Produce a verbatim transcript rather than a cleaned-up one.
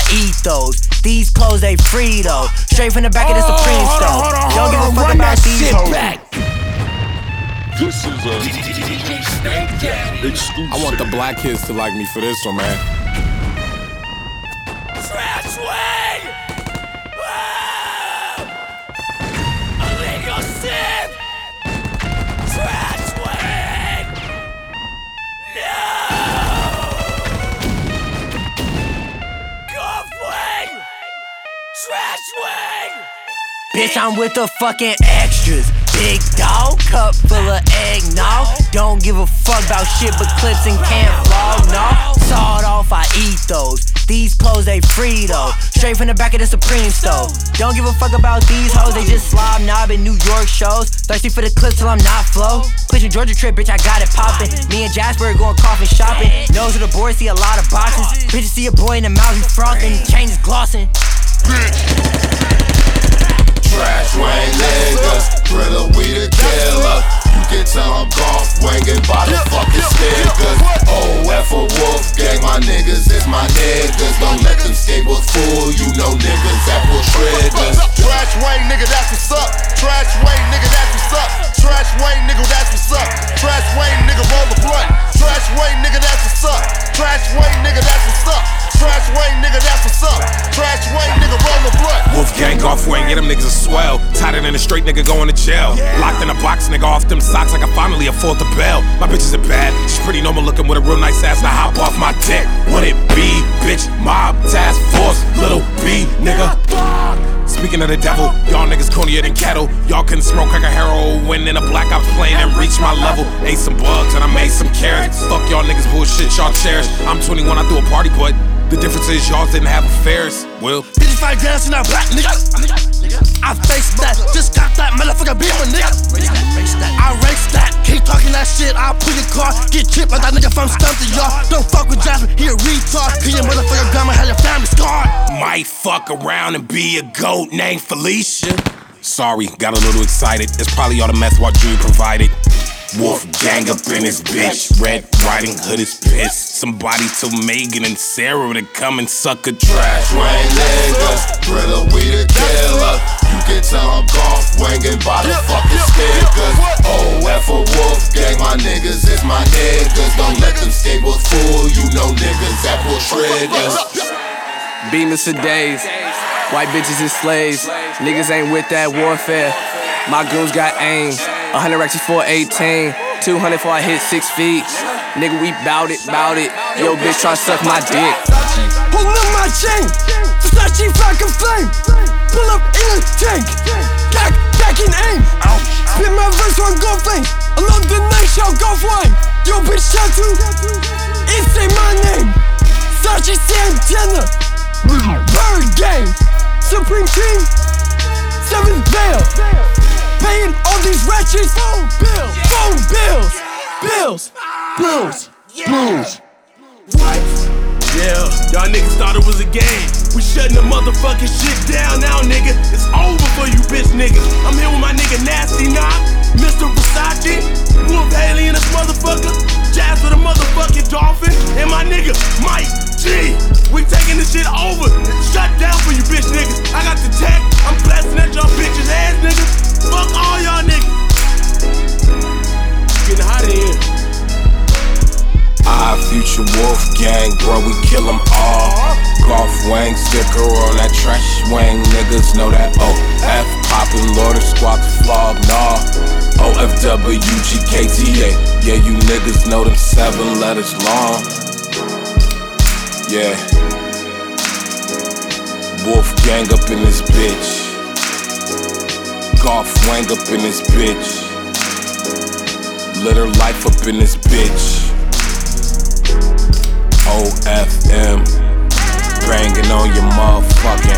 eat those. These clothes, they free though. Straight from the back of the Supreme oh, store. Hold on, hold on, Don't give hold a on, fuck run about that these shit hoes. back. This is a exclusive. I want the black kids to like me for this one, man. Trash Wayne! Illegal shit! Trash Wayne! No! Golf Wayne! Trash Wayne! Bitch, I'm with the fucking extras. Big dog, cup full of eggnog. Don't give a fuck about shit but clips and can't vlog, no. Sawed off, I eat those. These clothes, they free though. Straight from the back of the Supreme store. Don't give a fuck about these hoes, they just slob knob in New York shows. Thirsty for the clips till I'm not flow. Pushing Georgia trip, bitch, I got it poppin'. Me and Jasper going coffin shopping. Nose of the board, see a lot of boxes. Bitches see a boy in the mouth, he frothin'. Chain is glossing. Trash Wayne niggas, thriller, we the killer. You can tell I'm golf winging by the fucking stickers. O F a Wolf Gang, my niggas is my niggas. Don't let them skateboards fool you, no niggas that pull triggers. Trash Wayne nigga, that's what's up. Trash Wayne nigga, that's what's up. Trash Wayne nigga, that's what's up. Trash Wayne nigga, roll the blunt. Trash Wayne nigga, that's what's up. Trash Wayne nigga, that's what's up. Trash Wayne nigga, that's what's up. Trash Wayne nigga, roll the blunt. Wolf Gang, Golf Wayne, yeah, them niggas are swell. Tighter than a straight nigga going to jail. Locked in a box, nigga, off them socks like I finally afford the bell. My bitch isn't bad, she's pretty normal looking with a real nice ass to hop off my dick. What it be, bitch, mob, task force, little B, nigga. Speaking of the devil, y'all niggas cornier than kettle. Y'all couldn't smoke like a heroin in a black ops plane and reach my level. Ate some bugs and I made some carrots. Fuck y'all niggas bullshit, y'all cherish. I'm twenty-one, I threw a party, but the difference is y'all didn't have affairs. Will fifty-five grams in that black nigga. I face that, just got that motherfucker beamer nigga. I race that, keep talking that shit. I'll pull your car, get chipped like that nigga from Stumpton, y'all. Don't fuck with Jasper, he a retard. Cause your motherfucker grandma had your family scarred. might fuck around and be a goat named Felicia. Sorry, got a little excited. It's probably all the meth what Drew provided. Wolf Gang up in his bitch. Red Riding Hood is pissed. Somebody told Megan and Sarah to come and suck a Trash Wayne niggas, thriller, we the killer. You can tell I'm golf winging by the fucking stickers. O F a Wolf Gang, my niggas is my niggas. Don't let them skateboards fool you, no niggas that pull triggers. Beamers for days, white bitches is slaves. Niggas ain't with that warfare. My goons got aim. A hundred racks is four eighteen. Two hundred before I hit six feet. Nigga, we bout it, bout it. Yo, bitch, try to suck my dick. Hold up my chain, Versace fucking flame. Pull up in a tank, back, back in aim. Spit my verse on golf lane. Along the night, y'all golf wine. Yo, bitch, tattoo, it say my name. Versace Santana, Bird Gang, Supreme Team, Seventh Veil. Paying all these ratchets, phone bills, phone bills, bills, bills, bills. Yeah, y'all niggas thought it was a game. We shutting the motherfucking shit down now, nigga. It's over for you bitch niggas. I'm here with my nigga Nasty Knock, Mister Versace, Wolf Haley and this motherfucker, Jazz with a motherfucking dolphin, and my nigga Mike G. We taking this shit over. Shut down for you bitch niggas. I got the tech. I'm blasting at y'all bitches ass niggas. Fuck all y'all niggas. Getting hot in here. Our future Wolf Gang, bro, we kill them all. Golf Wang sticker on that trash wang. Niggas know that O F poppin', Lord of Squad flog, nah. O F W G K T A. Yeah, you niggas know them seven letters long. Yeah. Wolf Gang up in this bitch. Golf Wang up in this bitch. Litter life up in this bitch. O F M, banging on your motherfucking